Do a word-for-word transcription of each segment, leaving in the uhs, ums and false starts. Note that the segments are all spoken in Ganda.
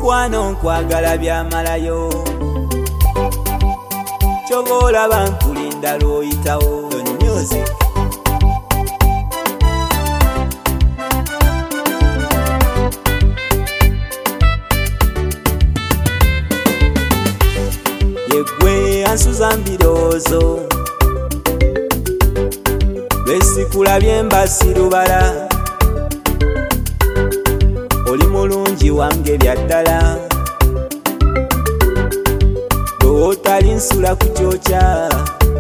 mukwano nkwagala byamalayo kyoba olaba nkulinda lw'oyitawo music. Yegwe ansuza mbiroozo lwesikulabye mbasirubala oli mulungi wange byaddala lw'otali nsula ku kyokya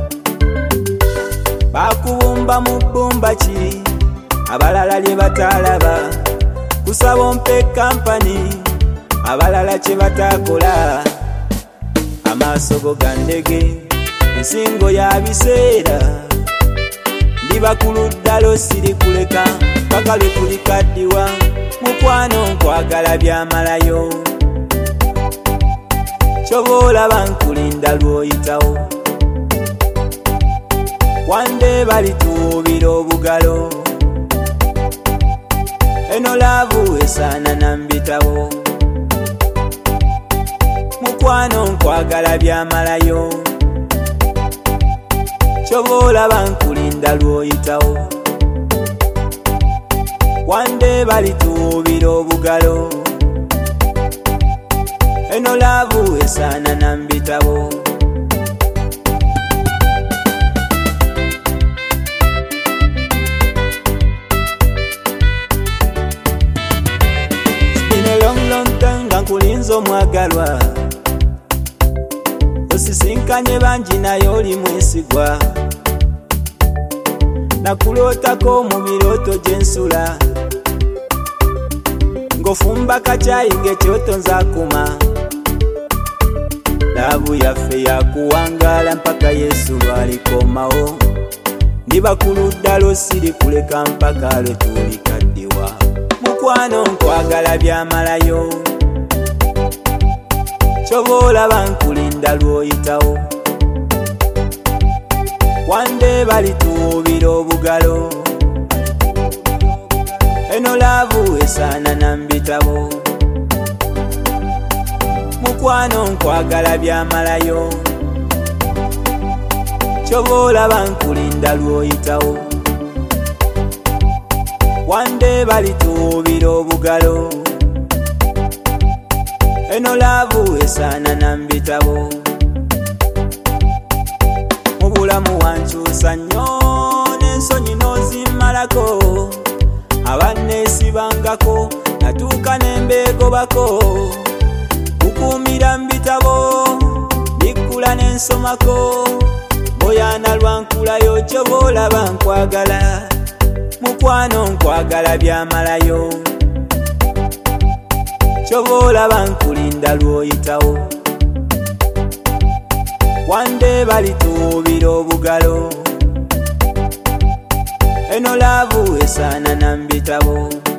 bakubumba mu bbumba ki abalala lye bataalaba kusaba ompe kampani abalala kye bataakola amaaso go ga ndege ensingo ya biseera ndiba ku luddalo siri kuleka paka lwe kulikaddiwa mukwano nkwagala byamalayo kyoba olaba nkulinda lw'oyitawo wande balituubira obugalo eno laavu esaana nambitawo mukwano nkwagala byamalayo kyoba olaba nkulinda lw'oyitawo wande balituubira obugalo eno laavu esaana nambitawo nga nkulinza omwagalwa osisinkanye bangi naye oli mwesigwa nakulootako mu birooto gye nsula ng'ofumba kacyayi ng'ekyoto nzaakuma laavu yaffe yakuwangaala mpaka Yesu lwalikomawo ndiba ku luddalo siri kuleka mpaka lwe tulikaddiwa mukwano nkwagala byamalayo kyoba olaba nkulinda lw'oyitawo wande balituubira obugalo eno laavu esaana nambitawo mukwano nkwagala byamalayo kyoba olaba nkulinda lw'oyitawo wande balituubira obugalo eno laavu esaana nambitawo mu bulamu wankyusa nnyo n'ensonyi n'ozimmalako abanneesibangako natuuka n'embeegobako kukuumira mu bitabo bikkula n'ensomako boyaana lwankulayo kyoba olaba nkwagala mukwano nkwagala byamalayo kyoba olaba nkulinda lw'oyitawo wande balituubira obugalo eno laavu esaana nambitawo